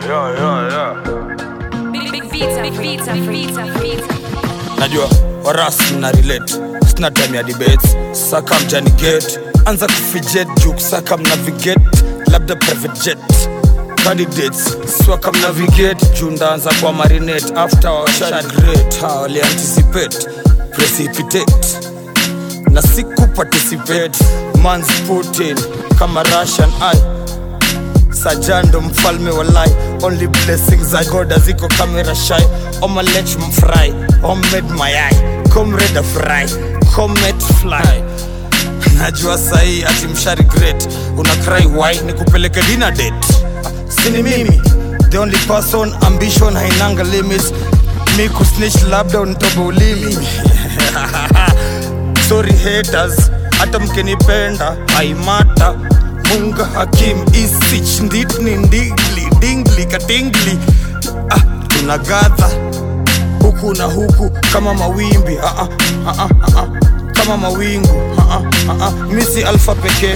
Big pizza. Najua warasi na relate, sina time ya debates. Saka mjani gate, anza kufijet juke, saka mnavigate, labda private jet. Candidates, swaka mnavigate, junda anza kwa marinate. After washari great, wali anticipate, precipitate na siku participate. Man's Putin, kama Russian eye. Sajando mfalme walai, only blessings I God aziko kamera shy. Omelette mfry, homemade mayai, comrade fry, comet fly. Najua sahi ati mshari great, una cry why nikupeleke dinner date. Sini mimi, the only person, ambition hainanga limits. Mi kusnitch labda unitobe ulimi. Sorry haters, hata mkenipenda haimata. Munga hakim isich nditni ndigli dingli katingli. Tunagadha huku na huku kama mawimbi. Kama mawingu. Misi alfa peke.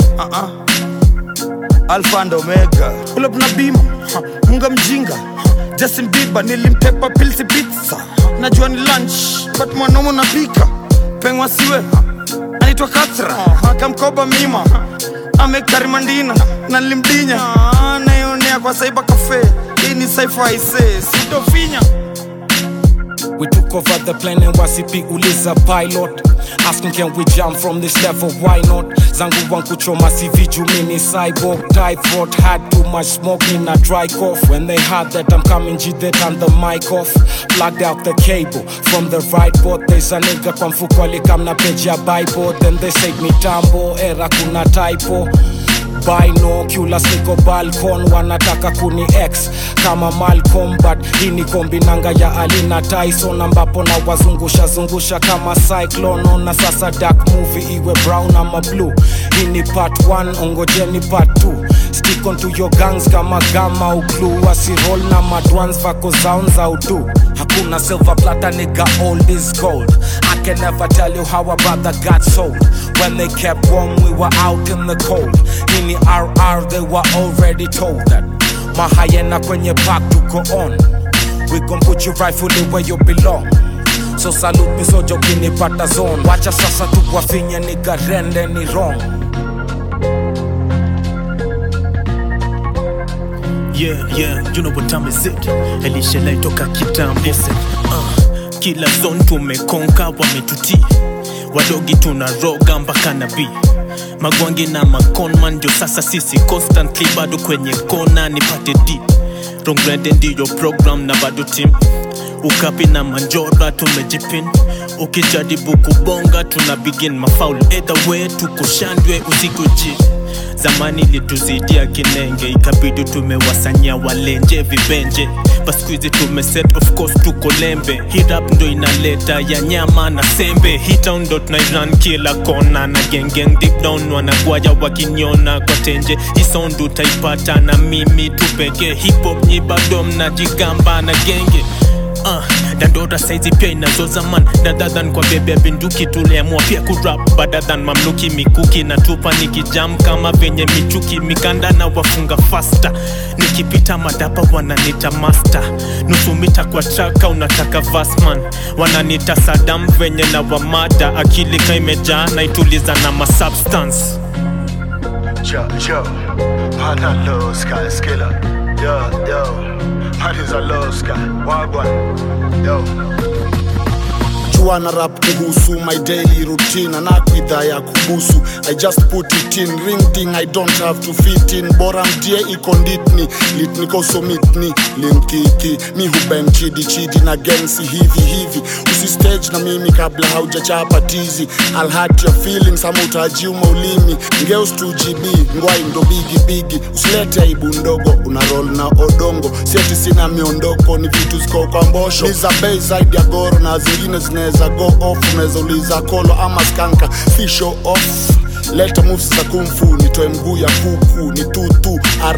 Alfa and omega. Pull up na bima. Munga mjinga. Justin Bieber nilimtepa pilsi pizza. Najua ni lunch but mwanomo napika. Pengwa siwe anitwa Katra. Kamkoba mima amekarimandina na limdinya. Naionea kwa Cyber Cafe. Hii ni Cypher ise sitofinya. We took over the plane and wasipi uliza pilot. Asking can we jump from this level, why not? Zangu wangu choma CV jumini cyborg typhoid. Had too much smoke in a dry cough. When they heard that I'm coming G, they turned the mic off. Plugged out the cable from the right port. There's a nigga kwa mfuko alikam na page ya Bible. Then they said me tambo, era kuna typo. Binoculars niko balcon, wanataka kuni X kama Malcolm, but hii ni kombinanga ya Alina Tyson, ambapo na wazungusha kama cyclone. Ona sasa dark movie iwe brown ama blue. Hii ni part 1, ongojeni part 2. Stick on to your gangs kama Gamma au Glue. Wasiroll na madwans vako sounds za udu. Hakuna silver plata nigga, all is gold. I can never tell you how a brother got sold. When they kept warm we were out in the cold. In the RR they were already told that Mahayena kwenye park tuko on. We gon' put you rightfully where you belong. So salute me soja ukinipata zone. Wacha sasa tuwafinye nigga, rende ni wrong. Yeah, you know what time is it? Elisha laitoka kitambo. Kila zone tumekonka, wametuti wadogi tunaroga mpaka nabii. Magwangi na maconman ndio sasa sisi constantly bado kwenye kona nipate D. Rongrende ndiyo program na bado team. Ukapi na manjora tumejipin. Ukijaribu kubonga tuna begin mafaul. Either way tuko shandwe usikuji. Zamani lituzidia kinenge, ikabidi tumewasanya walenje vibenje. Paskuizi tumeset of course tuko lembe. Hit up ndo inaleta ya nyama na sembe. Hit town ndo tunairan kila kona. Na geng deep down wanagwaya wakiniona kwa tenje. Hii sound utaipata na mimi tupeke. Hip hop nyi bado mnajigamba na genge. Dandora saizi pia inazoza man. Dada than kwa bebe binduki tuliamua pia kurap. Bada than mamluki mikuki na tupa nikijam kama venye michuki. Mikanda na wafunga faster. Nikipita madapa wananita master. Nusu mita kwa traka unataka Vassman. Wananita Saddam venye na wamada. Akili kaimejaa na ituliza na masubstance. Yo, man I love Sky Skiller. Yo, man is a love Sky. Wagwan, yo. Juana rap kuhusu my daily routine. Anakwidha ya kubusu, I just put it in. Ring thing I don't have to fit in. Bora mdie iko nditni, litniko so mitni. Linkiki, mi hubeng chidi na gensi hivi. Usi stage na mimi kabla haujachapa tizi. I'll hurt your feelings, ama utajiuma ulimi. Ngeus 2GB, ngwai ndo bigi. Usilete aibu ndogo, unaroll na odongo. Sieti sina miondoko, ni vitu ziko kwa mbosho. Niza bay zaidi ya goro na zingine zineza go off. Uneza uliza kolo ama skanka, fi show off. Leta moves za kumfu, nitoe mguu ya kuku. Ni tutu, RIP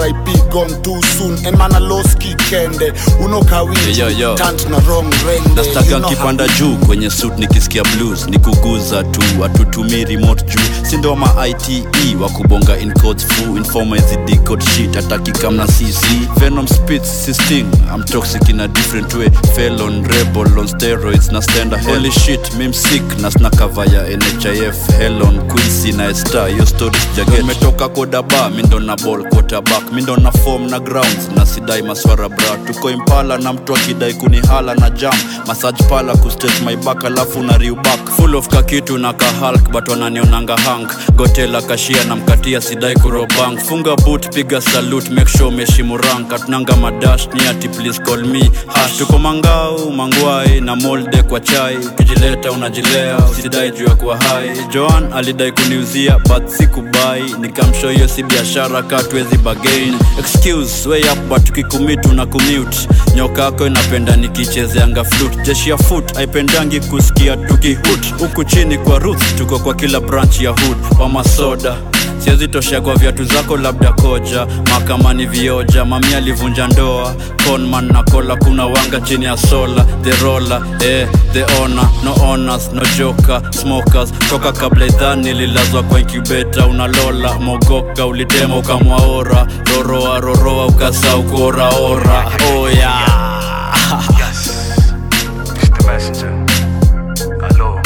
gone too soon and man I lost kikende unokawiti tant na wrong rende. Nastaka kipanda juu kwenye suit nikisikia blues nikuguza tu atutumii remote juu sindo ma ITE wakubonga in codes fu informer is the code shit ataki kamna CC venom spits sisting I'm toxic in a different way felon rebel on steroids na stand a holy shit meme sick na sna cover ya NHIF Hellon Quincy na Star yo stories jaget metoka koda ba mindo na ball quarterback mindo na form na grounds na sidai maswara bra tuko impala na mtu akidai kunihala na jam massage pala ku stretch my back alafu na real back full of kakitu na ka Hulk but wananionanga Hank gotela kashia na mkatia sidai kurobang funga boot piga salute make sure meshimu rank atunanga madash ni ati please call me hash tuko mangao mangwai na molde kwa chai ukijileta unajilea sidai juu ya kuwa high Joan alidai kuniuzia but sikubai nikamshow hiyo si biashara katwezi bargain excuse way up but tukikumitu na commute nyoka yako inapenda nikichezeanga flute jeshi ya foot haipendangi kusikia tukihut huku chini kwa roots tuko kwa kila branch ya hood wa masoda siwezi toshea kwa viatu zako labda koja makamani vioja mami alivunja ndoa conman na kola kuna wanga chini ya sola the roller the owner no owners no joker smokers toka kabla idhani lilazwa kwa incubator unalola mogoka ulitema ukamwaora roroa ukasa ukoraora oh yeah Yes, it's the messenger. Hello.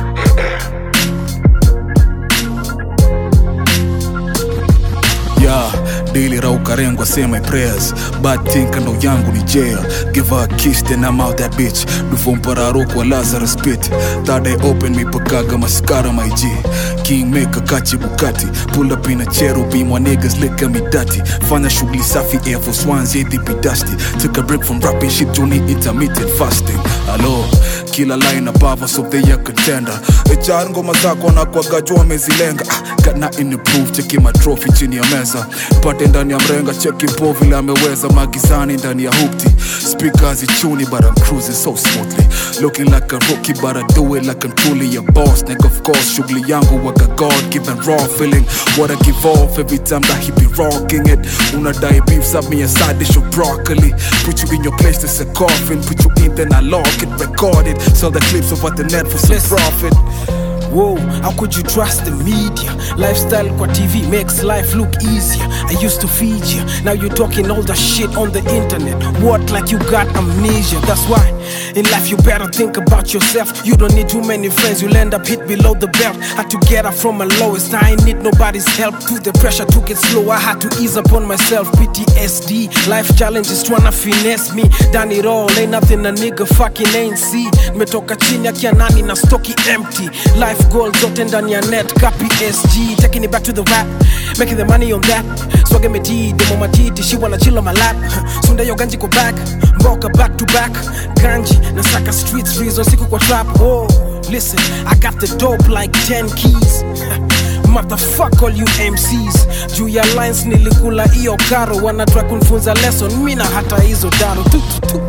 Yeah, daily rauka rengwa say my prayers. Bad thing kando yangu ni jail. Give her a kiss then I'm out that bitch. Dufompara kwa Lazarus pit. Third eye open me pakaga mascara my G. Kingmaker kachi Bugatti. Pull up in a cherubim my niggas lick at me dirty. Fanya shughuli safi Air Force Ones yeah they be dusty. Took a break from rapping shit Johnny intermittent fasting. Hello, kila line above us of the year contender. HR ngoma zako na kwa gajwa mezilenga. Got nothing to prove cheki my trophy chini ya meza. Pate ndani ya mrenga cheki po vile ameweza magizani ndani ya hoopty. Speakers ichuni but I'm cruising so smoothly. Looking like a rookie but I do it like I'm truly a boss. Nigga of course shughuli yangu waka God given raw feeling. What I give off every time that he be rocking it. Unadai beef sub me a side dish of broccoli. Put you in your place there's a coffin. Put you in then I lock it, record it. Sell the clips over the net for some profit. Whoa, how could you trust the media? Lifestyle kwa TV makes life look easier. I used to feed you, now you're talking all the shit on the internet. What, like you got amnesia? That's why in life you better think about yourself. You don't need too many friends, you'll end up hit below the belt. Had to get up from my lowest, I ain't need nobody's help. To the pressure, took it slow, I had to ease up on myself. PTSD, life challenges tryna finesse me. Done it all, ain't nothing a nigga fucking ain't see. Nimetoka chini ya kianani na stocky empty. Life goals zote ndani ya net copy SG taking it back to the rap making the money on that swagger me T demo matiti she wanna chill on my lap sunda yo ganji go back mboka back to back ganji na saka streets reason siku kwa trap oh listen I got the dope like 10 keys motherfuck all you MCs juu ya lines nilikula iyo karo wanataka kunifunza lesson mina hata hizo daro tu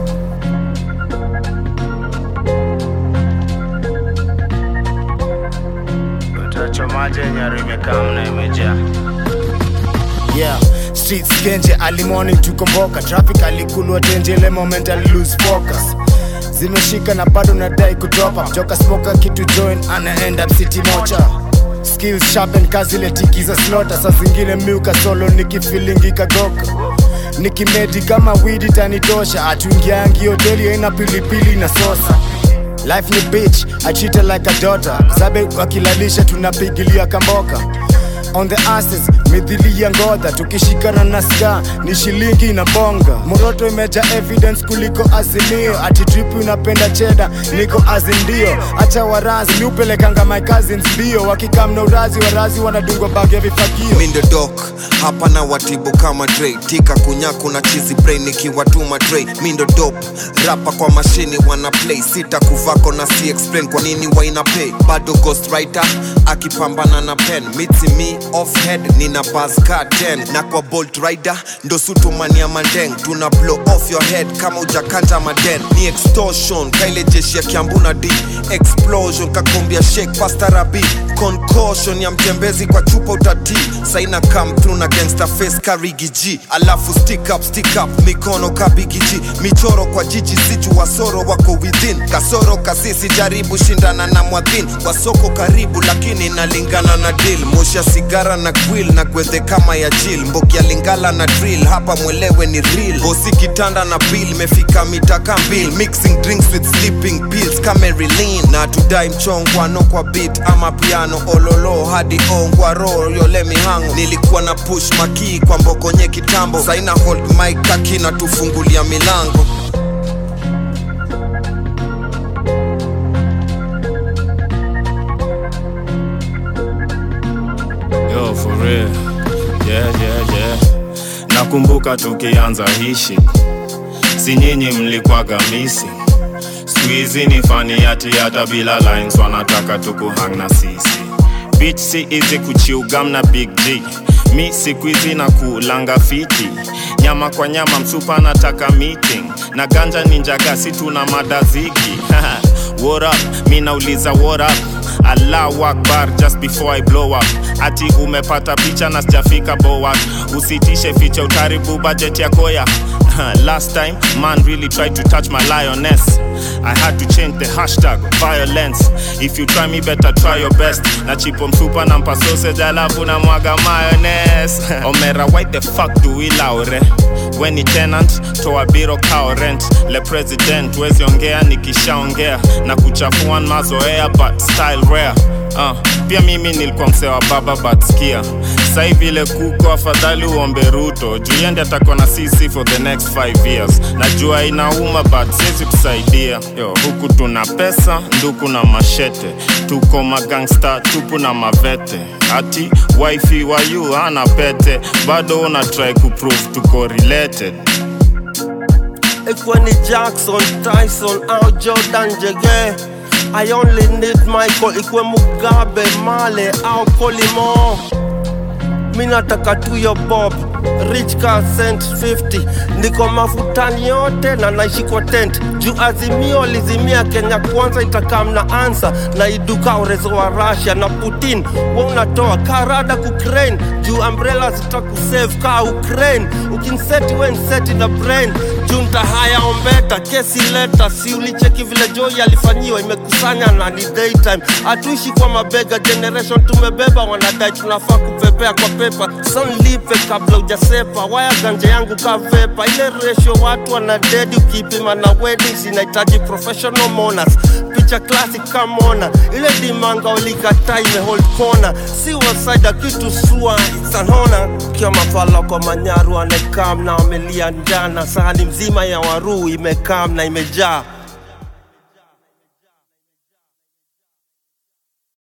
Yeah, streets kenje early morning tukomboka. Traffic alikulwa tenje le moment I lose focus. Zimeshika na bado nadai kutopa. Mjoka smoker kitu join ana end up city mocha. Skills sharpen kazi le tiki za slaughter. Saa zingine miuka solo nikifeeling kagoka. Nikimedi kama weed itanitosha. Atuingiangi hoteli haina pilipili na sosa. Life ni bitch, I treat her like a daughter. Zabe wakilalisha tunapigilia kamboka. On the asses, midhili ya ngodha. Tukishikana na ska, ni shilingi na bonga. Moroto imeja evidence kuliko azimio. Ati dripu unapenda cheda, niko azindio. Acha warazi, miupelekanga my cousins bio. Wakikamna urazi, warazi wanadungwa bag ya vifagio. Mindo doc, hapa na watibu kama Dre. Tika kunyaku na cheesy brain nikiwatuma Dre. Mindo dope, rapa kwa mashini wana play. Sita kuvako na si explain kwa nini waina pay. Bado ghostwriter, akipambana na pen. Mitsi me, off head nina buzz car 10 na kwa Bolt Rider ndo sutumania mandeng tuna blow off your head kama ujakanja maden ni extortion kaile jeshi ya Kiambu na D explosion kakumbia shake pasta rabi concussion ya mtembezi kwa chupa utati saina come through na gangster face karigi G alafu stick up mikono kabigi G michoro kwa jiji sichu wasoro wako within kasoro kasisi jaribu shindana na mwadhin kwa soko karibu lakini nalingana na deal mosha sigara na grill na gwethe kama ya Jill mboki ya lingala na drill hapa mwelewe ni real bosi kitanda na bill mefika mitaka mbil mixing drinks with sleeping pills Camerilene na tudai mchongwano kwa beat ama piano ololo hadi ongwa roho yole mihango nilikuwa na push maki kwa mbokonye kitambo saina hold mic kaki na tufungulia milango Yo for real yeah nakumbuka tukianza hishi si nyinyi mlikwaga misi squeezy ni funny hata bila lines wanataka tukuhang na sisi bitch si easy kuchiugam na big G mi squeezy na kulanga fiti nyama kwa nyama msupa nataka meeting na ganja ninjaga si tuna madaziki what up mi nauliza what up Allahu Akbar just before I blow up ati umepata picha na sijafika boa usitishe ficha utaribu budget ya koya last time man really tried to touch my lioness I had to change the hashtag violence if you try me better try your best na chipo msupa na mpa sausage alafu na mwaga mayonnaise Omera why the fuck do we laure when ni tenant toa biro kao rent le president wezi ongea nikishaongea na kuchafua mazoea but style rare pia mimi nilikuwa msewa baba but skia sai vile kuko afadhali uombe Ruto juyende atakuwa na sisi for the next 5 years najua inauma but siwezi kusaidia yo huku tuna pesa nduku na mashete tuko magangsta tupu na mavete ati wifi wa you hana pete bado una try kuprove tuko related Ikweni Jackson, Tyson au Jordan Jege I only need Michael ikwe Mugabe, Male au Kolimo Minataka tu yo Bob Rich car cent 50 niko mafutani yote na naishi kwa tent juu azimio lizimia Kenya kwanza itakam na answer na iduka urezo wa Russia na Putin unatoa karada Ukraine juu umbrella zitakusave ka Ukraine ukinseti when set in the brain junta haya ombeta kesi leta si ulicheki vile Joy alifanyiwa imekusanya na ni daytime atuishi kwa mabega generation tumebeba wanadai tunafaa kupepea kwa pepa son lipe kabla ujasepa waya ganja yangu kavepa ile ratio watu wanadedi ukipima na weddings inahitaji professional mourners picha classic kamona ile dimanga ulikata ime hold corner si wasaida kitu sua sanona kia mafala kwa manyaru anekam na amelia njana sahani mzima ya waru imekam na imejaa